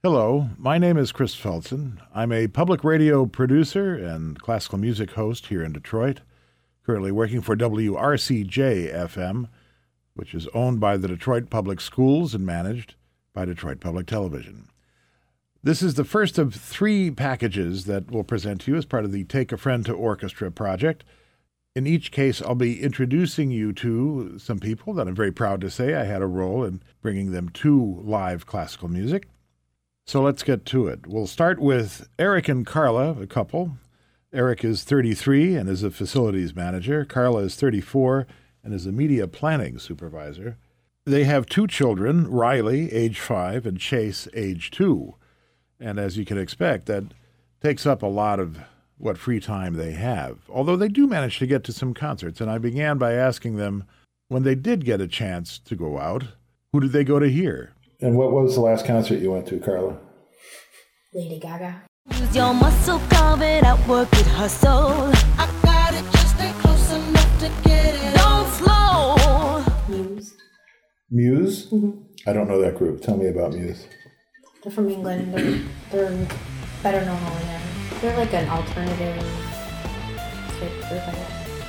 Hello, my name is Chris Feltzen. I'm a public radio producer and classical music host here in Detroit, currently working for WRCJ-FM, which is owned by the Detroit Public Schools and managed by Detroit Public Television. This is the first of 3 packages that we'll present to you as part of the Take a Friend to Orchestra project. In each case, I'll be introducing you to some people that I'm very proud to say I had a role in bringing them to live classical music. So let's get to it. We'll start with Eric and Carla, a couple. Eric is 33 and is a facilities manager. Carla is 34 and is a media planning supervisor. They have 2 children, Riley, age 5, and Chase, age 2. And as you can expect, that takes up a lot of what free time they have, although they do manage to get to some concerts. And I began by asking them, when they did get a chance to go out, who did they go to hear? And what was the last concert you went to, Carla? Lady Gaga. Use your muscle, carve it out, work it, hustle. I got it, just stay close enough to get it. Don't slow. Muse. Muse? Mm-hmm. I don't know that group. Tell me about Muse. They're from England. They're better known over there. They're like an alternative type group, I guess.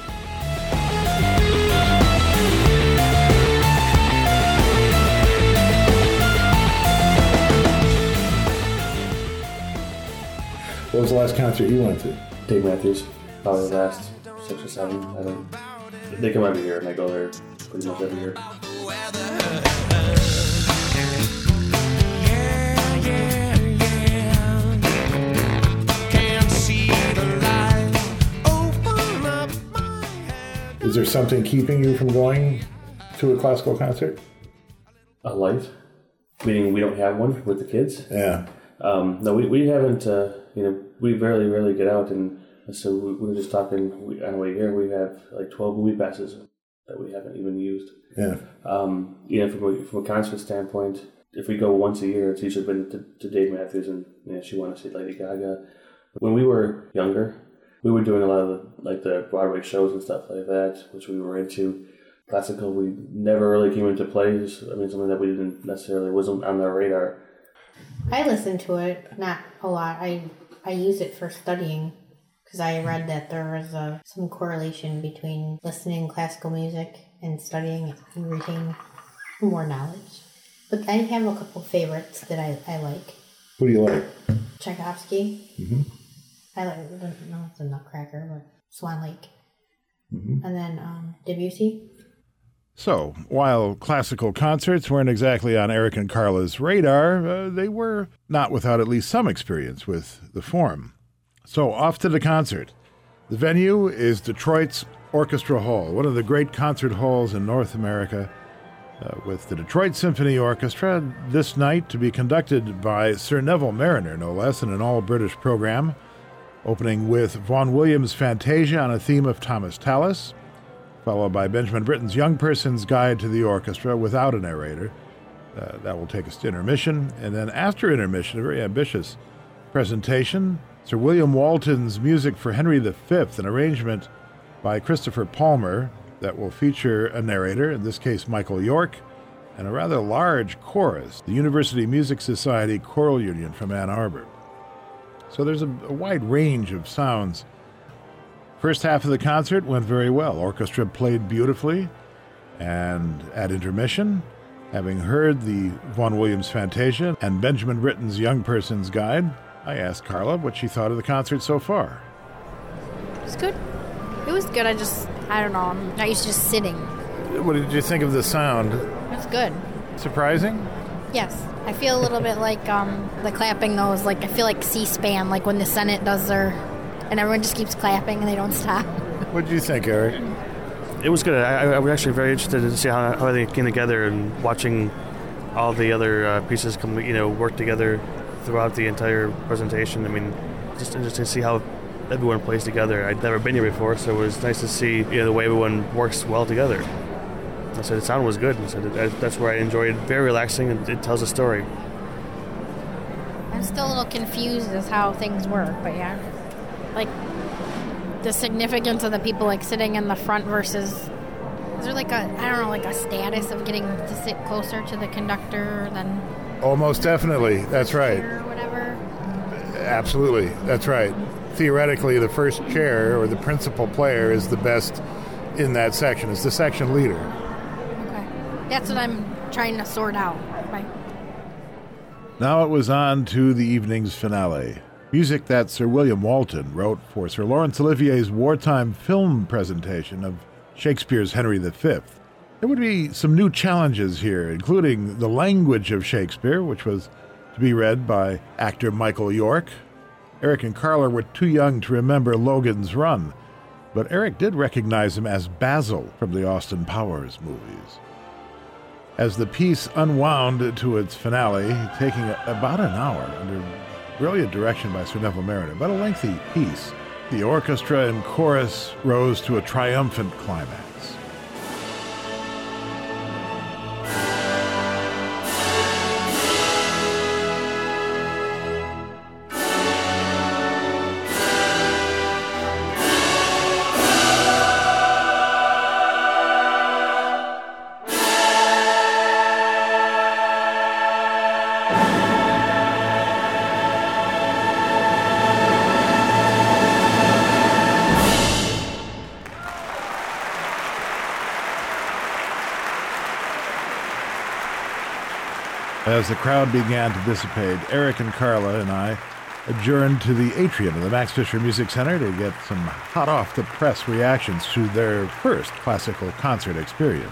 What was the last concert you went to? Dave Matthews, probably the last 6 or 7. I don't. They come every year, and I go there pretty much every year. Is there something keeping you from going to a classical concert? A light, meaning we don't have one with the kids. Yeah. No, we haven't. We rarely get out, and so we were just talking. On the way here, we have like 12 movie passes that we haven't even used. Yeah. From a concert standpoint, if we go once a year, it's usually been to Dave Matthews, and she wanted to see Lady Gaga. When we were younger, we were doing a lot of the Broadway shows and stuff like that, which we were into. Classical, we never really came into play. Something that we didn't necessarily wasn't on our radar. I listen to it, not a lot. I use it for studying because I read that there was some correlation between listening classical music and studying and reading more knowledge. But I have a couple favorites that I like. Who do you like? Tchaikovsky. Mm-hmm. I don't know if it's a Nutcracker, but Swan Lake. Mm-hmm. And then Debussy. So, while classical concerts weren't exactly on Eric and Carla's radar, they were not without at least some experience with the form. So, off to the concert. The venue is Detroit's Orchestra Hall, one of the great concert halls in North America, with the Detroit Symphony Orchestra this night to be conducted by Sir Neville Marriner, no less, in an all-British program, opening with Vaughan Williams' Fantasia on a theme of Thomas Tallis, followed by Benjamin Britten's Young Person's Guide to the Orchestra without a narrator. That will take us to intermission. And then after intermission, a very ambitious presentation, Sir William Walton's Music for Henry V, an arrangement by Christopher Palmer that will feature a narrator, in this case Michael York, and a rather large chorus, the University Music Society Choral Union from Ann Arbor. So there's a wide range of sounds. First half of the concert went very well. Orchestra played beautifully, and at intermission, having heard the Vaughan Williams Fantasia and Benjamin Britten's Young Person's Guide, I asked Carla what she thought of the concert so far. It was good. It was good. I don't know. I'm not used to just sitting. What did you think of the sound? It was good. Surprising? Yes. I feel a little bit like the clapping, though, is like, I feel like C-SPAN, like when the Senate does their... and everyone just keeps clapping and they don't stop. What did you think, Eric? It was good. I was actually very interested to see how they came together and watching all the other pieces come, work together throughout the entire presentation. I mean, just interesting to see how everyone plays together. I'd never been here before, so it was nice to see the way everyone works well together. I said the sound was good. I said that's where I enjoyed. Very relaxing, and it tells a story. I'm still a little confused as how things work, but yeah. Like, the significance of the people, like, sitting in the front versus... Is there, like, a status of getting to sit closer to the conductor than... Oh, most definitely. That's right. Or whatever. Absolutely. That's right. Theoretically, the first chair or the principal player is the best in that section. It's the section leader. Okay. That's what I'm trying to sort out. Right. Now it was on to the evening's finale. Music that Sir William Walton wrote for Sir Laurence Olivier's wartime film presentation of Shakespeare's Henry V. There would be some new challenges here, including the language of Shakespeare, which was to be read by actor Michael York. Eric and Carla were too young to remember Logan's Run, but Eric did recognize him as Basil from the Austin Powers movies. As the piece unwound to its finale, taking about an hour under brilliant direction by Sir Neville Marriner, but a lengthy piece, the orchestra and chorus rose to a triumphant climax. As the crowd began to dissipate, Eric and Carla and I adjourned to the atrium of the Max Fisher Music Center to get some hot-off-the-press reactions to their first classical concert experience.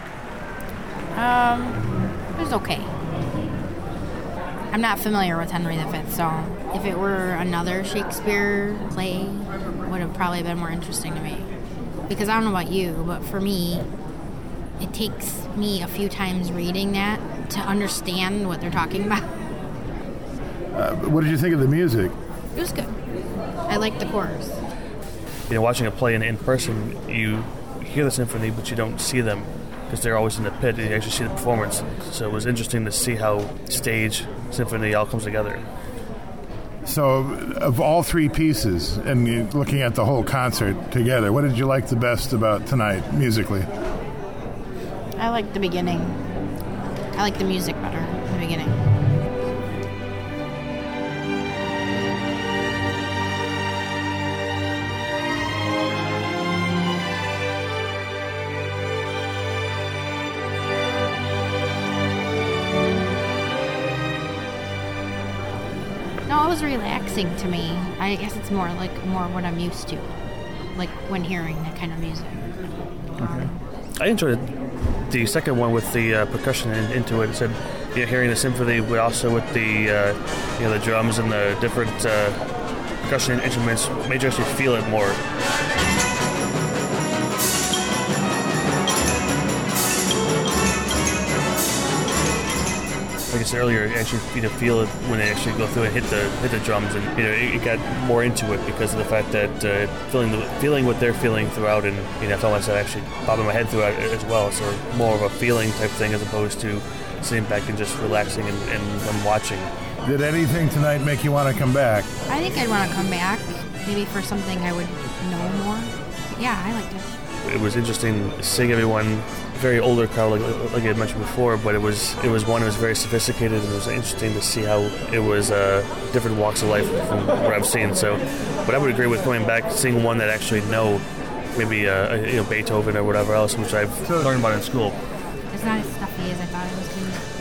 It was okay. I'm not familiar with Henry V, so if it were another Shakespeare play, it would have probably been more interesting to me. Because I don't know about you, but for me, it takes me a few times reading that to understand what they're talking about. What did you think of the music? It was good. I liked the chorus. You know, watching a play in person, you hear the symphony, but you don't see them because they're always in the pit, and you actually see the performance. So it was interesting to see how stage, symphony all comes together. So, of all three pieces, and looking at the whole concert together, what did you like the best about tonight, musically? I liked the beginning. I liked the music better in the beginning. No, it was relaxing to me. I guess it's more what I'm used to, like when hearing that kind of music. Okay. I enjoyed the second one with the percussion into it. It said, hearing the symphony, but also with the the drums and the different percussion instruments made you actually feel it more. Like I said earlier, you actually feel it when they actually go through and hit the drums, and it got more into it because of the fact that feeling what they're feeling throughout, and I felt myself actually bobbing my head throughout it as well. So more of a feeling type thing as opposed to sitting back and just relaxing and watching. Did anything tonight make you want to come back? I think I'd want to come back, maybe for something I would know more. But yeah, I liked it. It was interesting seeing everyone. Very older crowd, like I had mentioned before, but it was very sophisticated, and it was interesting to see how it was different walks of life from what I've seen. So, but I would agree with going back, seeing one that actually know maybe Beethoven or whatever else, which I've learned about in school. It's not as stuffy as I thought it was going to be.